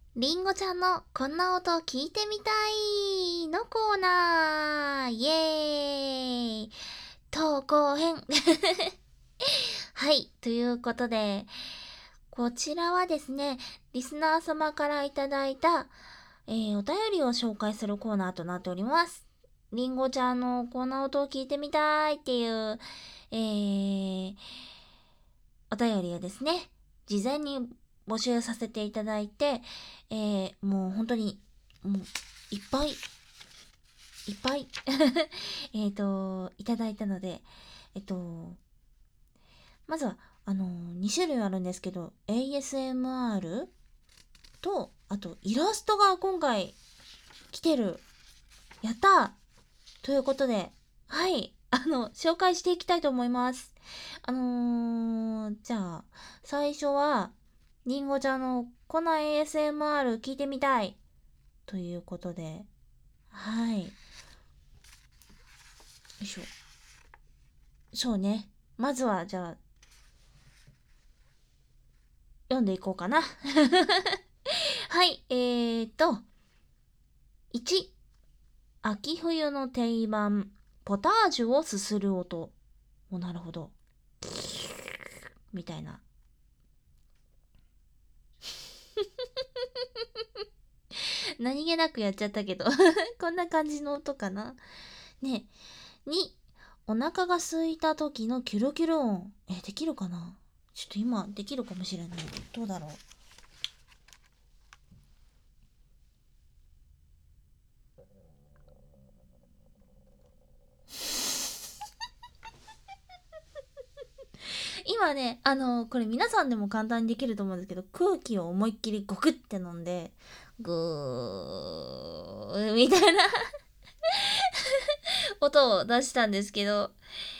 りんごちゃんのこんな音聞いてみたいのコーナーイエーイ投稿編はい、ということで、こちらはですね、リスナー様からいただいた、お便りを紹介するコーナーとなっております。りんごちゃんのこんな音を聞いてみたいっていう、えー、お便りをですね、事前に募集させていただいて、もう本当に、もう、いっぱい、いっぱいいただいたので、まずは、2種類あるんですけど、ASMR と、あと、イラストが今回来てる。やったーということで、はい、紹介していきたいと思います。じゃあ、最初は、りんごちゃんのこの ASMR 聞いてみたいということで、はい。よいしょ。そうね。まずは、じゃあ、読んでいこうかな。はい、1、秋冬の定番、ポタージュをすする音。なるほど。みたいな。何気なくやっちゃったけどこんな感じの音かな。ね。2、お腹が空いた時のキュルキュル音。できるかな。ちょっと今できるかもしれない。どうだろう。今ね、これ皆さんでも簡単にできると思うんですけど、空気を思いっきりゴクって飲んで、ぐーみたいな音を出したんですけど、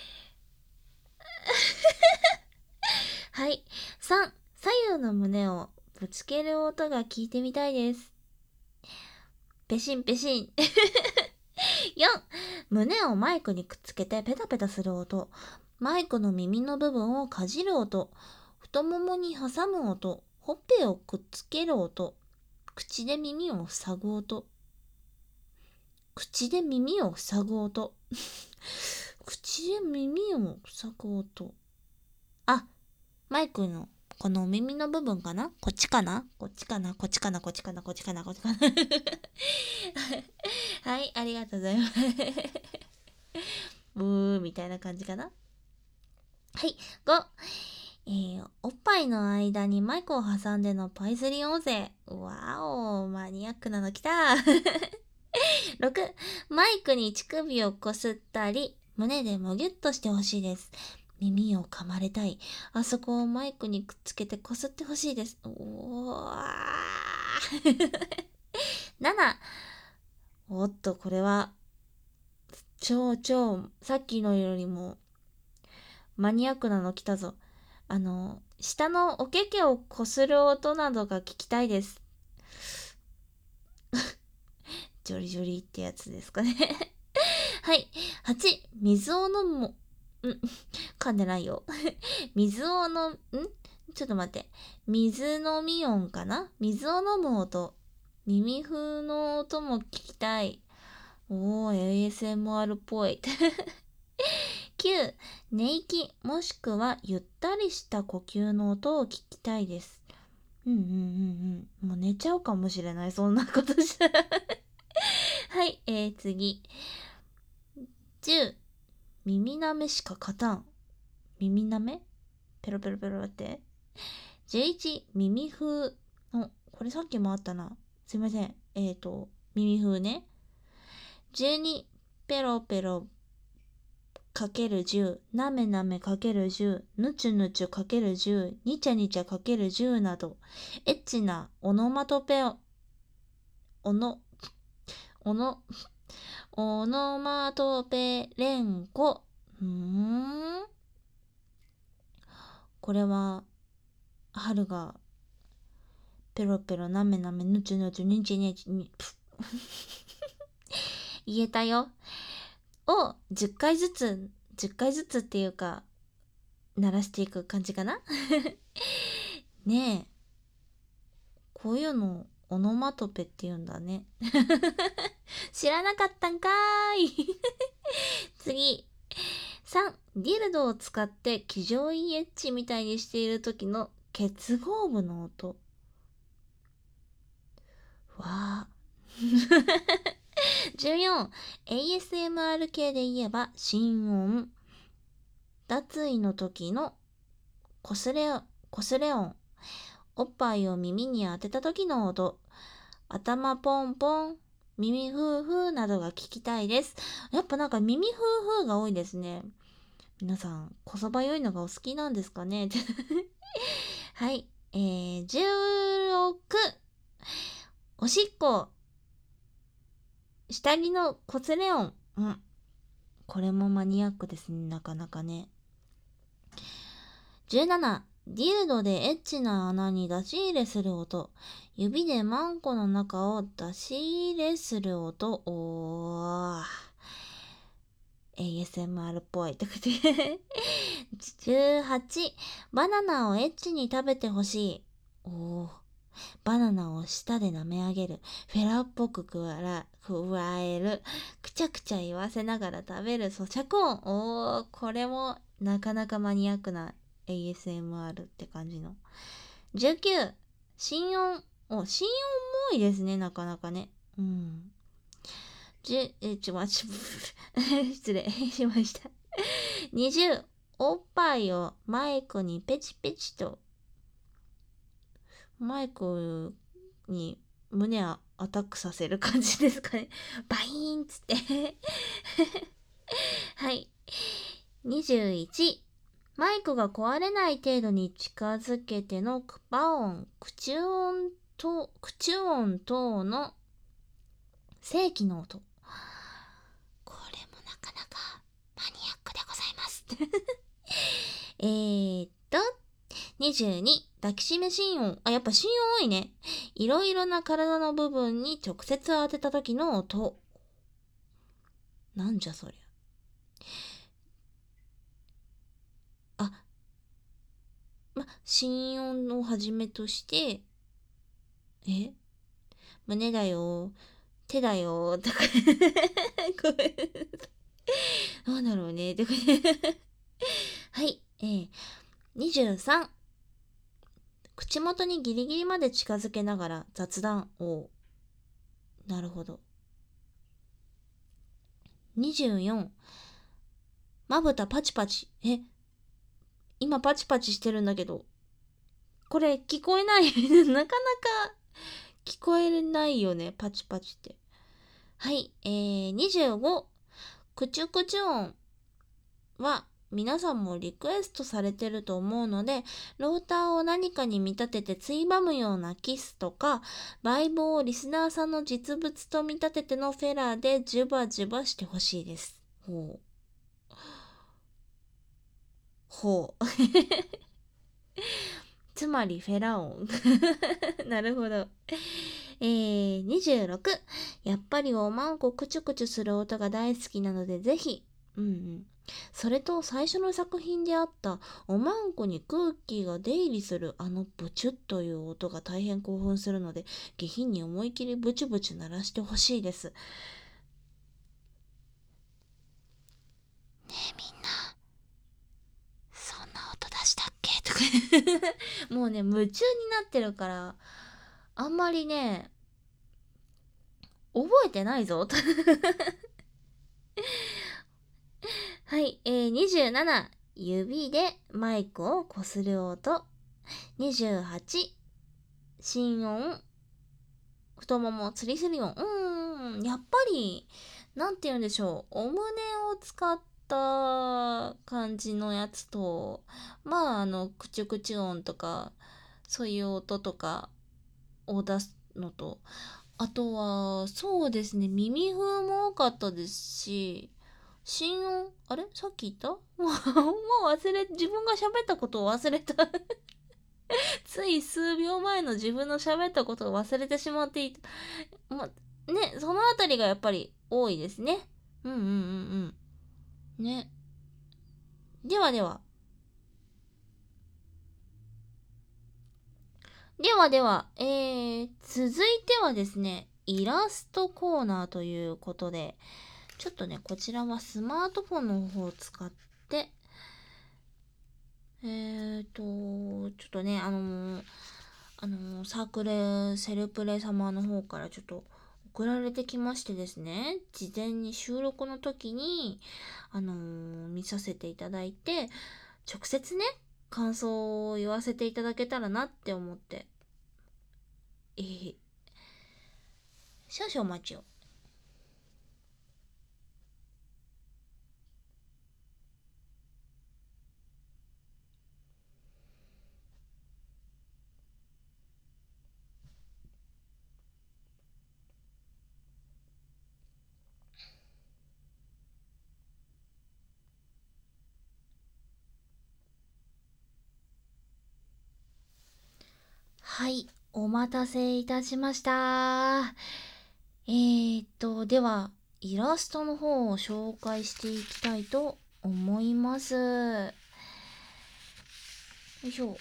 はい。3、左右の胸をぶつける音が聞いてみたいです。ペシンペシン。4、胸をマイクにくっつけてペタペタする音。マイクの耳の部分をかじる音。太ももに挟む音。ほっぺをくっつける音。口で耳を塞ぐ音。口で耳を塞ぐ音。口で耳を塞ぐ音。あ、マイクのこの耳の部分かな、こっちかな、こっちかな、こっちかな、こっちかな、こっちかな、こっちかな。はい、ありがとうございます。ブーみたいな感じかな。はい、5、おっぱいの間にマイクを挟んでのパイズリ音声。わお、マニアックなの来た。6、マイクに乳首をこすったり、胸でもぎゅっとしてほしいです。耳を噛まれたい。あそこをマイクにくっつけてこすってほしいです。おー。7、おっと、これは、さっきのよりもマニアックなの来たぞ。下のおけけをこする音などが聞きたいです。ジョリジョリってやつですかね。はい。8、水を飲む。噛んでないよ。水を飲む、ちょっと待って。水飲み音かな、水を飲む音。耳風の音も聞きたい。ASMR っぽい。9、寝息もしくはゆったりした呼吸の音を聞きたいです。もう寝ちゃうかもしれない。そんなことしたらはい、次。10、耳なめしか勝たん。耳なめペロペロペロって。11、耳風。これさっきもあったな。すいません。耳風ね。12、ペロペロかける10、なめなめかける10、ぬちゅぬちゅかける10、にちゃにちゃかける10など、エッチなオノマトペ、オノ、オノ、オノマトペ連呼。これは、春が、ペロペロなめなめぬちゅぬちゅにちにちに、言えたよ。を10回ずつ、10回ずつっていうか、鳴らしていく感じかなねえ。こういうのオノマトペって言うんだね。知らなかったんかーい。次。3、ディルドを使って騎乗位エッジみたいにしている時の結合部の音。わー。14、ASMR 系で言えば心音。脱衣の時のこすれ音。おっぱいを耳に当てた時の音。頭ポンポン、耳フーフーなどが聞きたいです。やっぱなんか耳フーフーが多いですね。皆さん、こそばよいのがお好きなんですかね。はい。16。おしっこ。下着のこすれ音。これもマニアックですね。なかなかね。17、ディルドでエッチな穴に出し入れする音。指でマンコの中を出し入れする音。ASMR っぽい。18、バナナをエッチに食べてほしい。バナナを舌で舐め上げる。フェラっぽく加える。くちゃくちゃ言わせながら食べる咀嚼音。これもなかなかマニアックな ASMR って感じの。19、心音。心音も多いですね、なかなかね。失礼しました。20、おっぱいをマイクにペチペチと。マイクに胸をアタックさせる感じですかね。バイーンつって。はい。21、マイクが壊れない程度に近づけてのクパ音、口音等の正規の音。これもなかなかマニアックでございます。22、抱きしめ心音。やっぱ心音多いね。いろいろな体の部分に直接当てた時の音。なんじゃそりゃ。心音をはじめとして、胸だよ、手だよ、とか。ごめん。なんだろうね。はい。23、口元にギリギリまで近づけながら雑談を。なるほど。24、まぶたパチパチ。今パチパチしてるんだけど。これ聞こえない。なかなか聞こえないよね。パチパチって。はい。25、クチュクチュ音は皆さんもリクエストされてると思うので、ローターを何かに見立ててついばむようなキスとか、バイブをリスナーさんの実物と見立ててのフェラーでジュバジュバしてほしいです。ほう。つまりフェラ音。なるほど。26、やっぱりおまんこクチュクチュする音が大好きなのでぜひ。それと最初の作品であったおまんこに空気が出入りするブチュッという音が大変興奮するので、下品に思い切りブチュブチュ鳴らしてほしいです。ねえみんな、そんな音出したっけとか。もうね、夢中になってるから、あんまりね、覚えてないぞ。はい、27、指でマイクをこする音。28、心音、太ももつりする音。やっぱり、なんて言うんでしょう。お胸を使った感じのやつと、クチュクチュ音とか、そういう音とかを出すのと、あとは、そうですね、耳風も多かったですし、心音、あれさっき言った。もう自分が喋ったことを忘れた。つい数秒前の自分の喋ったことを忘れてしまっていた。そのあたりがやっぱり多いですね。ね。ではでは。 ではでは、続いてはですね、イラストコーナーということで、ちょっとね、こちらはスマートフォンの方を使って、ちょっとね、サークルセルプレ様の方からちょっと送られてきましてですね、事前に収録の時に、見させていただいて、直接ね、感想を言わせていただけたらなって思って、少々お待ちを。はい、お待たせいたしました。では、イラストの方を紹介していきたいと思います。よいしょ。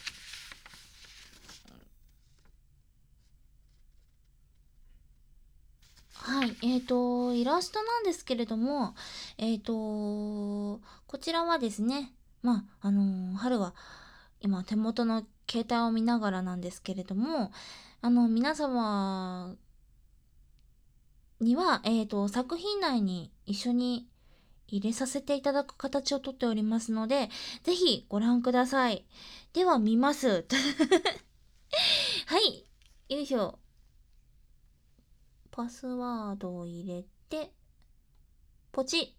はい、イラストなんですけれども、こちらはですね、春は今手元の携帯を見ながらなんですけれども、皆様には、作品内に一緒に入れさせていただく形をとっておりますので、ぜひご覧ください。では見ます。はい。よいしょ。パスワードを入れて、ポチ。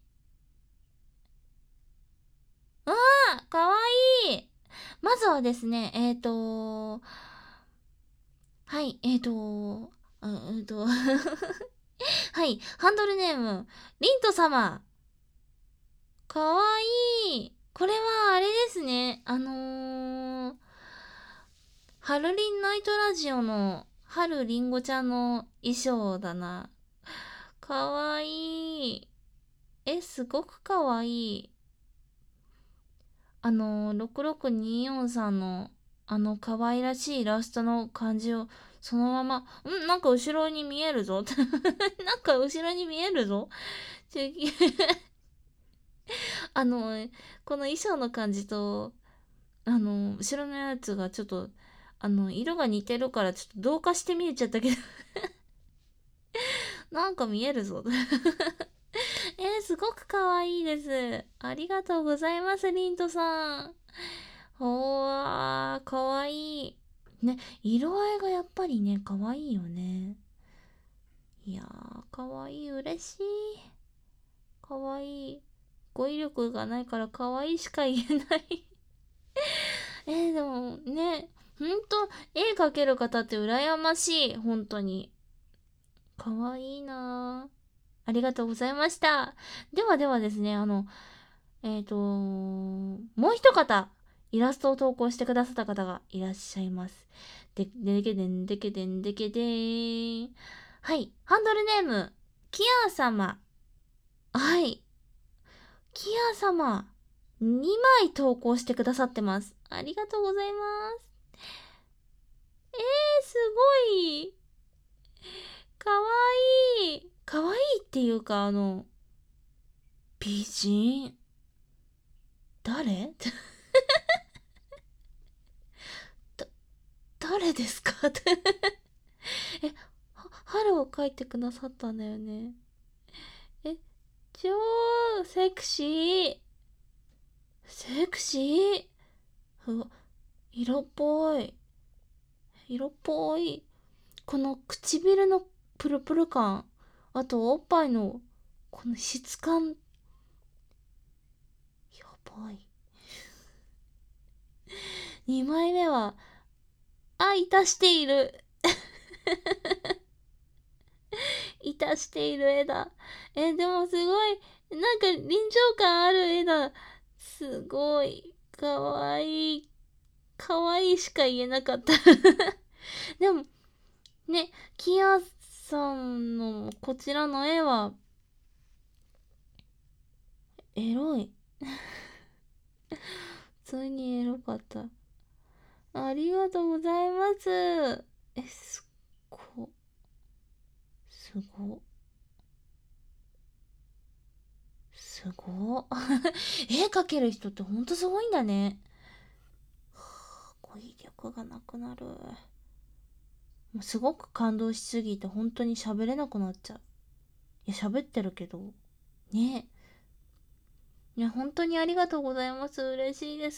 あー、かわいい。まずはですね、はい、はい、ハンドルネーム、リント様。かわいい。これはあれですね。ハルリンナイトラジオのハルリンゴちゃんの衣装だな。かわいい。すごくかわいい。6624さんの可愛らしいイラストの感じをそのまま、なんか後ろに見えるぞ。なんか後ろに見えるぞ。ちょあの、この衣装の感じと、後ろのやつがちょっと、色が似てるからちょっと同化して見えちゃったけどなんか見えるぞ。すごく可愛いです。ありがとうございます、リントさん。ほわー、可愛い。ね、色合いがやっぱりね、可愛いよね。いやー、可愛い、嬉しい。可愛い。語彙力がないから可愛いしか言えないでもね、ほんと、絵描ける方って羨ましい。本当に。可愛いなー。ありがとうございました。ではではですね、もう一方、イラストを投稿してくださった方がいらっしゃいます。でけでん、でけでん、でけでーん。はい、ハンドルネーム、キア様。はい、キア様、2枚投稿してくださってます。ありがとうございます。すごい。かわいい。かわいいっていうか、美人。誰だ、誰ですかえ、春を描いてくださったんだよね。え、超セクシー。セクシー。うわ、色っぽい。色っぽい。この唇のプルプル感。あと、おっぱいの、この質感。やばい。2枚目は、いたしている。いたしている絵だ。でもすごい、なんか臨場感ある絵だ。すごい。かわいい。かわいいしか言えなかったでも、ね、キアさんのこちらの絵は、エロい。普通にエロかった。 ありがとうございます。すっご、すご、すご。絵描ける人ってほんとすごいんだね。語彙力がなくなる。もうすごく感動しすぎて本当に喋れなくなっちゃう。いや、喋ってるけど。ね。いや、本当にありがとうございます。嬉しいです。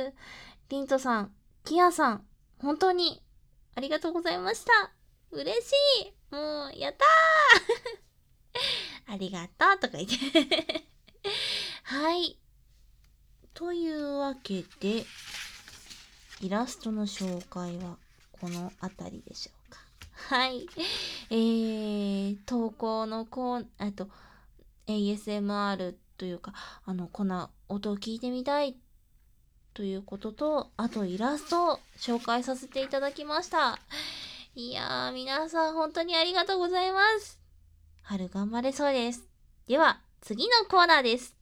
リントさん、キアさん、本当にありがとうございました。嬉しい。もう、やったー。ありがとうとか言ってはい。というわけで、イラストの紹介はこの辺りでしょうか。はい。投稿のASMR というか、こんな音を聞いてみたいということと、あとイラストを紹介させていただきました。いやー、皆さん本当にありがとうございます。春頑張れそうです。では、次のコーナーです。